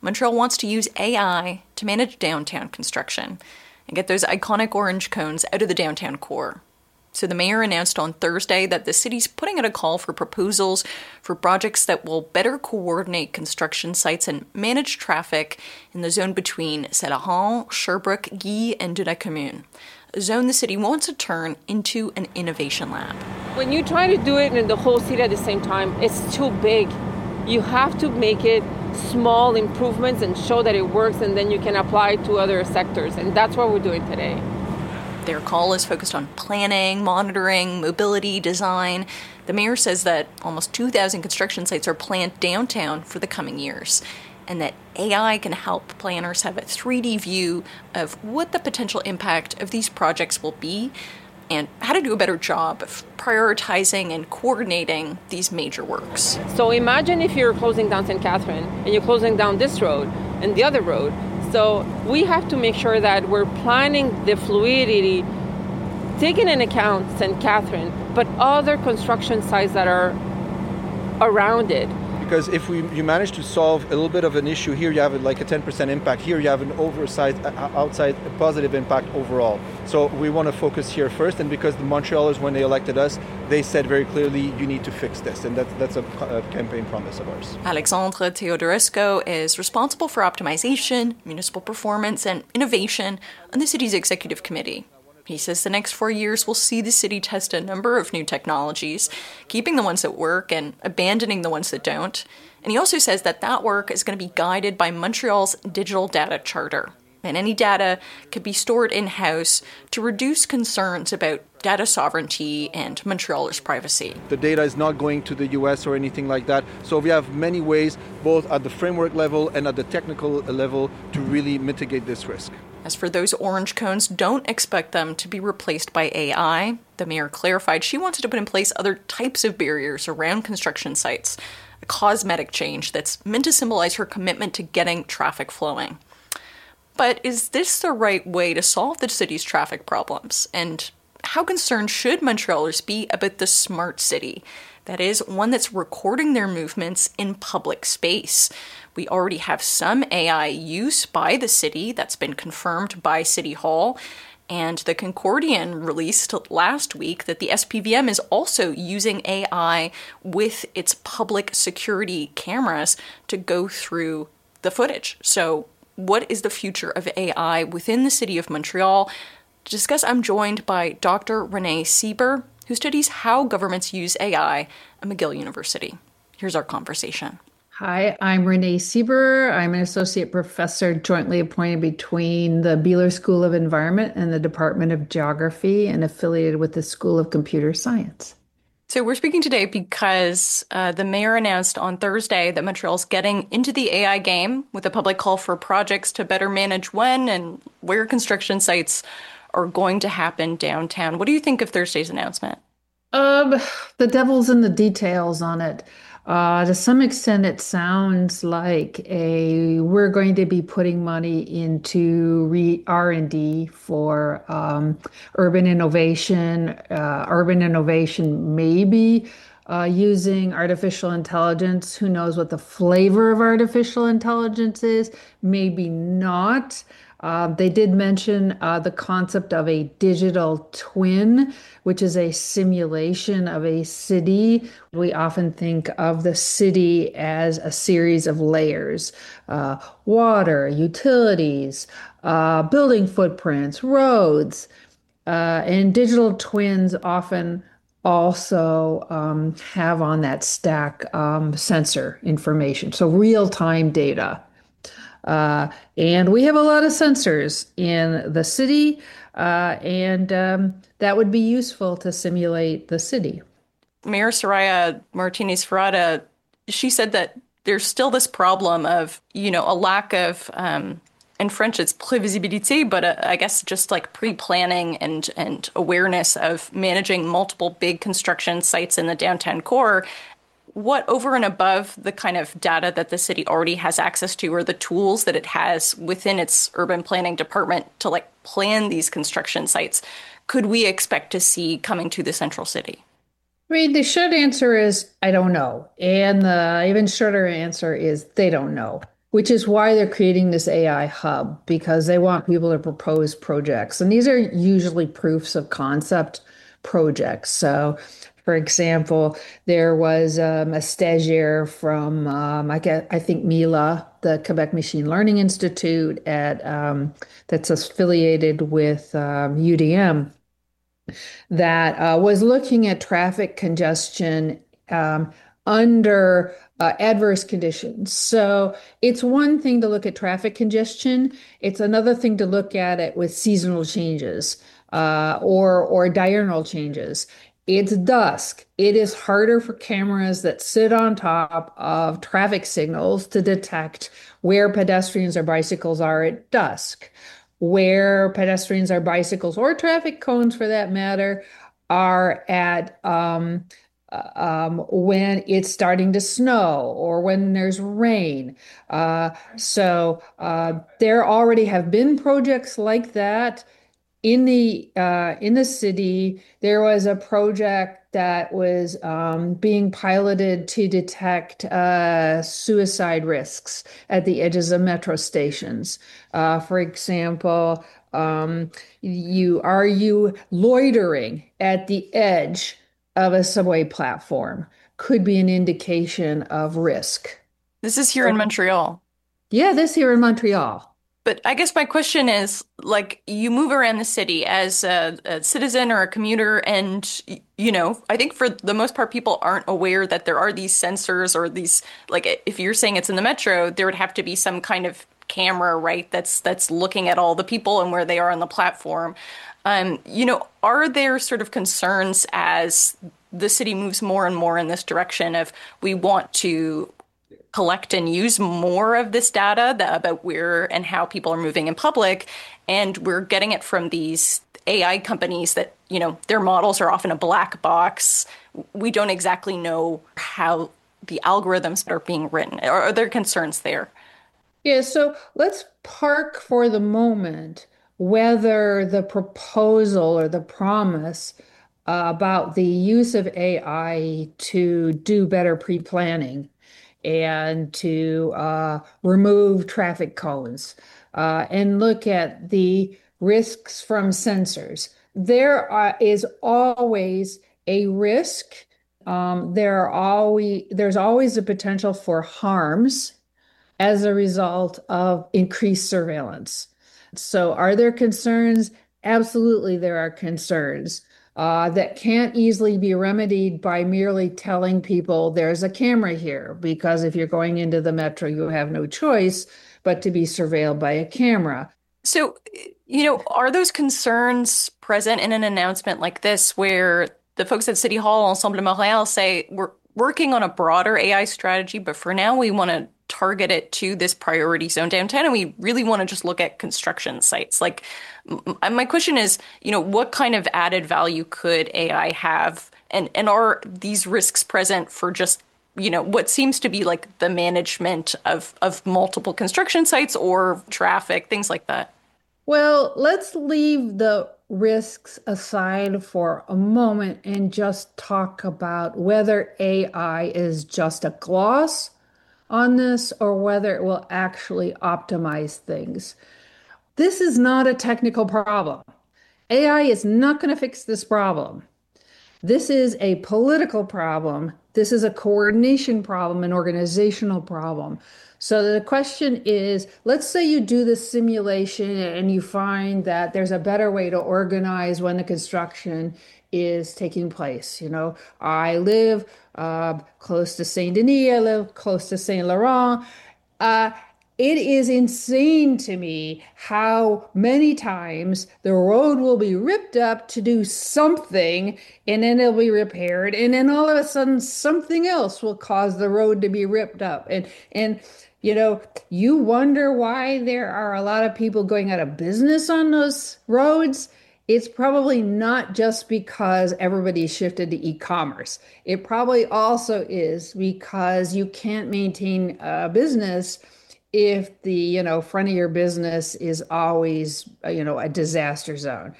Montreal wants to use AI to manage downtown construction and get those iconic orange cones out of the downtown core. So the mayor announced on Thursday that the city's putting out a call for proposals for projects that will better coordinate construction sites and manage traffic in the zone between St-Laurent, Sherbrooke, Guy, and de la Commune, a zone the city wants to turn into an innovation lab. When you try to do it in the whole city at the same time, it's too big. You have to make it small improvements and show that it works, and then you can apply it to other sectors. And that's what we're doing today. Their call is focused on planning, monitoring, mobility, design. The mayor says that almost 2,000 construction sites are planned downtown for the coming years, and that AI can help planners have a 3D view of what the potential impact of these projects will be and how to do a better job of prioritizing and coordinating these major works. So imagine if you're closing down St. Catherine and you're closing down this road and the other road. So we have to make sure that we're planning the fluidity, taking into account St. Catherine, but other construction sites that are around it. Because if you manage to solve a little bit of an issue here, you have like a 10% impact. Here you have an outside a positive impact overall. So we want to focus here first. And because the Montrealers, when they elected us, they said very clearly, you need to fix this. And that's a campaign promise of ours. Alexandre Teodorescu is responsible for optimization, municipal performance, and innovation on the city's executive committee. He says the next 4 years will see the city test a number of new technologies, keeping the ones that work and abandoning the ones that don't. And he also says that work is going to be guided by Montreal's digital data charter. And any data could be stored in-house to reduce concerns about data sovereignty and Montrealers' privacy. The data is not going to the US or anything like that. So we have many ways, both at the framework level and at the technical level, to really mitigate this risk. As for those orange cones, don't expect them to be replaced by AI. The mayor clarified she wanted to put in place other types of barriers around construction sites, a cosmetic change that's meant to symbolize her commitment to getting traffic flowing. But is this the right way to solve the city's traffic problems? And how concerned should Montrealers be about the smart city? That is, one that's recording their movements in public space. We already have some AI use by the city that's been confirmed by City Hall. And the Concordian released last week that the SPVM is also using AI with its public security cameras to go through the footage. So what is the future of AI within the city of Montreal? To discuss, I'm joined by Dr. Renee Sieber, who studies how governments use AI at McGill University. Here's our conversation. Hi, I'm Renee Sieber. I'm an associate professor jointly appointed between the Beeler School of Environment and the Department of Geography and affiliated with the School of Computer Science. So we're speaking today because the mayor announced on Thursday that Montreal's getting into the AI game with a public call for projects to better manage when and where construction sites are going to happen downtown. What do you think of Thursday's announcement? The devil's in the details on it. To some extent, it sounds like we're going to be putting money into R&D for urban innovation. Urban innovation maybe using artificial intelligence. Who knows what the flavor of artificial intelligence is? Maybe not. They did mention the concept of a digital twin, which is a simulation of a city. We often think of the city as a series of layers, water, utilities, building footprints, roads, and digital twins often also have on that stack sensor information, so real-time data. And we have a lot of sensors in the city, and that would be useful to simulate the city. Mayor Soraya Martinez-Ferrada, she said that there's still this problem of, a lack of, in French it's prévisibilité, but I guess just like pre-planning and awareness of managing multiple big construction sites in the downtown core. What, over and above the kind of data that the city already has access to, or the tools that it has within its urban planning department to plan these construction sites, could we expect to see coming to the central city? I mean, the short answer is, I don't know. And the even shorter answer is, they don't know. which is why they're creating this AI hub because they want people to propose projects. And these are usually proofs of concept projects. So, for example, there was a stagiaire from, I think, Mila, the Quebec Machine Learning Institute that's affiliated with UDM that was looking at traffic congestion under adverse conditions. So it's one thing to look at traffic congestion. It's another thing to look at it with seasonal changes or diurnal changes. It's dusk. It is harder for cameras that sit on top of traffic signals to detect where pedestrians or bicycles are at dusk, where pedestrians or bicycles or traffic cones, for that matter, are at when it's starting to snow or when there's rain. There already have been projects like that in the city. There was a project that was being piloted to detect suicide risks at the edges of metro stations. For example, are you loitering at the edge of a subway platform? Could be an indication of risk. This is here in Montreal. Yeah, this here in Montreal. But I guess my question is, like, you move around the city as a citizen or a commuter, and, I think for the most part, people aren't aware that there are these sensors or these, like, if you're saying it's in the metro, there would have to be some kind of camera, right, that's looking at all the people and where they are on the platform. Are there sort of concerns as the city moves more and more in this direction of we want to collect and use more of this data about where and how people are moving in public, and we're getting it from these AI companies that, their models are often a black box. We don't exactly know how the algorithms that are being written. Are there concerns there? Yeah, so let's park for the moment whether the proposal or the promise about the use of AI to do better pre-planning and to remove traffic cones and look at the risks from sensors. Is always a risk. There's always a potential for harms as a result of increased surveillance. So are there concerns? Absolutely, there are concerns that can't easily be remedied by merely telling people there's a camera here, because if you're going into the metro, you have no choice but to be surveilled by a camera. So, are those concerns present in an announcement like this where the folks at City Hall, Ensemble Montréal, say we're working on a broader AI strategy, but for now we want to target it to this priority zone downtown, and we really want to just look at construction sites? Like, my question is, what kind of added value could AI have, and are these risks present for just what seems to be like the management of multiple construction sites or traffic, things like that? Well, let's leave the risks aside for a moment and just talk about whether AI is just a gloss on this or whether it will actually optimize things. This is not a technical problem. AI is not going to fix this problem. This is a political problem. This is a coordination problem, an organizational problem. So the question is, let's say you do this simulation and you find that there's a better way to organize when the construction is taking place. I live close to Saint Denis, I live close to Saint Laurent. It is insane to me how many times the road will be ripped up to do something and then it'll be repaired. And then all of a sudden something else will cause the road to be ripped up. And you wonder why there are a lot of people going out of business on those roads. It's probably not just because everybody shifted to e-commerce. It probably also is because you can't maintain a business if the front of your business is always a disaster zone.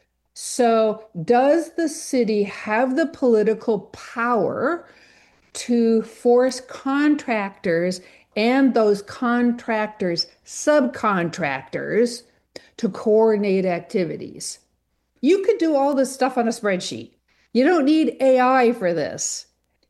So does the city have the political power to force contractors and those contractors, subcontractors to coordinate activities. You could do all this stuff on a spreadsheet. You don't need AI for this.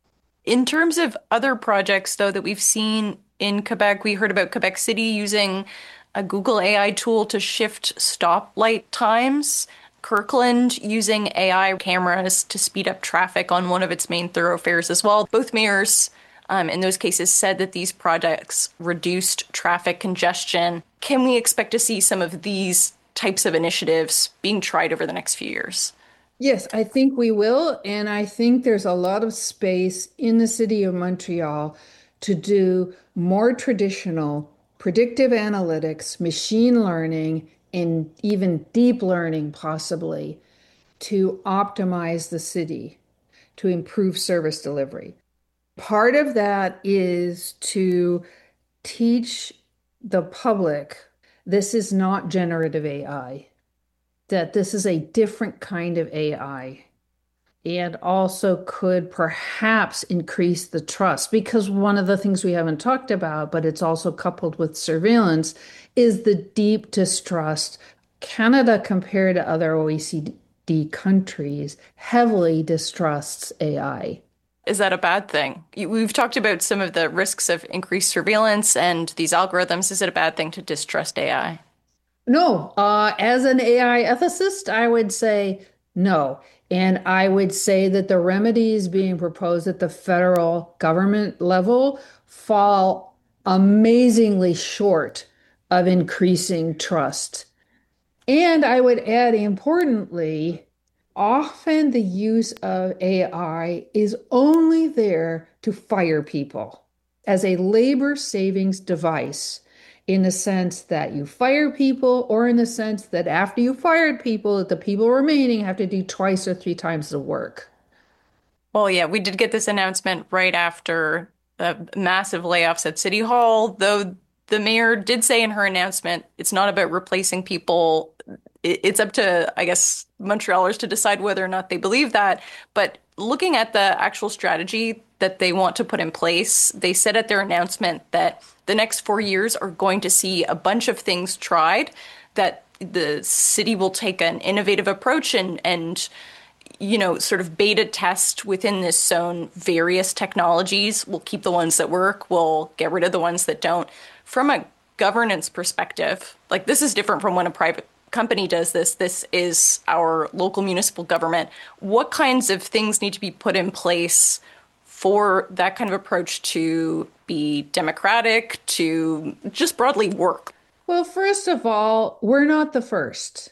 In terms of other projects, though, that we've seen in Quebec, we heard about Quebec City using a Google AI tool to shift stoplight times. Kirkland using AI cameras to speed up traffic on one of its main thoroughfares as well. Both mayors, in those cases, said that these projects reduced traffic congestion. Can we expect to see some of these types of initiatives being tried over the next few years? Yes, I think we will. And I think there's a lot of space in the city of Montreal to do more traditional predictive analytics, machine learning, and even deep learning, possibly, to optimize the city, to improve service delivery. Part of that is to teach the public this is not generative AI, that this is a different kind of AI, and also could perhaps increase the trust. Because one of the things we haven't talked about, but it's also coupled with surveillance, is the deep distrust. Canada, compared to other OECD countries, heavily distrusts AI. Is that a bad thing? We've talked about some of the risks of increased surveillance and these algorithms. Is it a bad thing to distrust AI? No, as an AI ethicist, I would say no. And I would say that the remedies being proposed at the federal government level fall amazingly short of increasing trust. And I would add, importantly, often the use of AI is only there to fire people as a labor savings device, in the sense that you fire people, or in the sense that after you fired people, the people remaining have to do twice or three times the work. Well, yeah, we did get this announcement right after massive layoffs at City Hall, though the mayor did say in her announcement it's not about replacing people. It's up to, I guess, Montrealers to decide whether or not they believe that. But looking at the actual strategy that they want to put in place, they said at their announcement that the next 4 years are going to see a bunch of things tried, that the city will take an innovative approach and sort of beta test within this zone various technologies. We'll keep the ones that work. We'll get rid of the ones that don't. From a governance perspective, like, this is different from when a private company does this. This is our local municipal government. What kinds of things need to be put in place for that kind of approach to be democratic, to just broadly work? Well, first of all, we're not the first.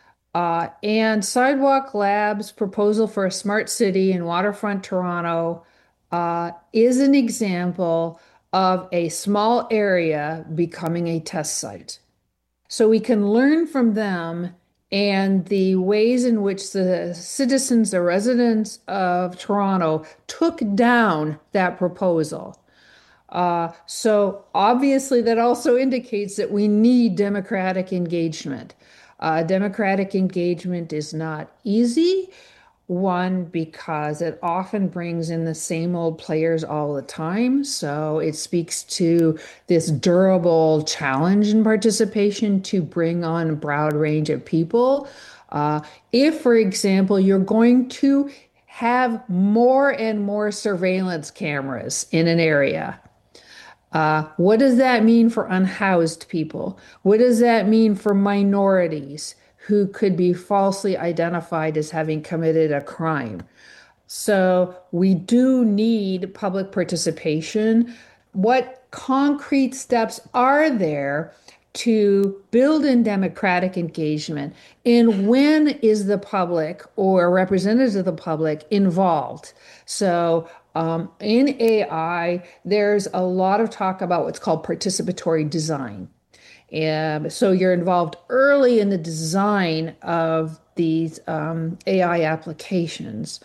And Sidewalk Labs' proposal for a smart city in waterfront Toronto is an example of a small area becoming a test site. So we can learn from them and the ways in which the citizens, the residents of Toronto, took down that proposal. So obviously that also indicates that we need democratic engagement. Democratic engagement is not easy. One, because it often brings in the same old players all the time. So it speaks to this durable challenge in participation to bring on a broad range of people. If, for example, you're going to have more and more surveillance cameras in an area, what does that mean for unhoused people? What does that mean for minorities who could be falsely identified as having committed a crime? So we do need public participation. What concrete steps are there to build in democratic engagement? And when is the public or representatives of the public involved? So in AI, there's a lot of talk about what's called participatory design. So you're involved early in the design of these AI applications.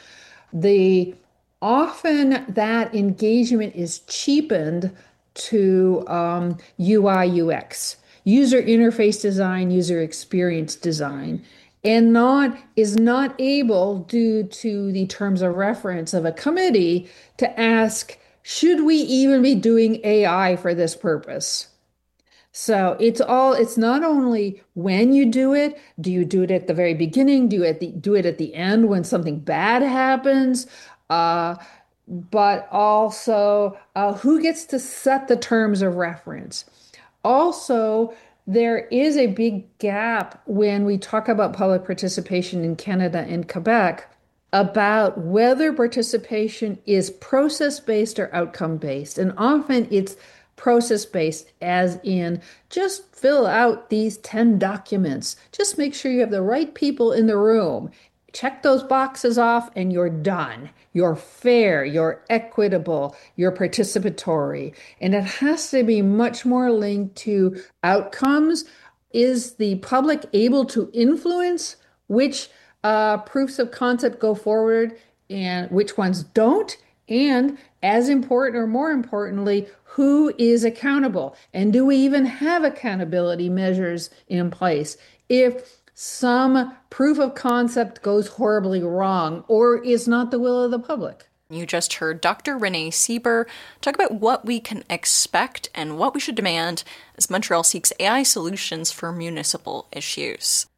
Often that engagement is cheapened to UI UX, user interface design, user experience design, and is not able, due to the terms of reference of a committee, to ask, Should we even be doing AI for this purpose? So it's not only when you do you do it at the very beginning? Do it at the end when something bad happens? Uh, but also who gets to set the terms of reference? Also, there is a big gap when we talk about public participation in Canada and Quebec about whether participation is process-based or outcome-based. And often it's process-based, as in just fill out these 10 documents. Just make sure you have the right people in the room. Check those boxes off and you're done. You're fair, you're equitable, you're participatory. And it has to be much more linked to outcomes. Is the public able to influence which proofs of concept go forward and which ones don't? And as important or more importantly, who is accountable? And do we even have accountability measures in place if some proof of concept goes horribly wrong or is not the will of the public? You just heard Dr. Renee Sieber talk about what we can expect and what we should demand as Montreal seeks AI solutions for municipal issues.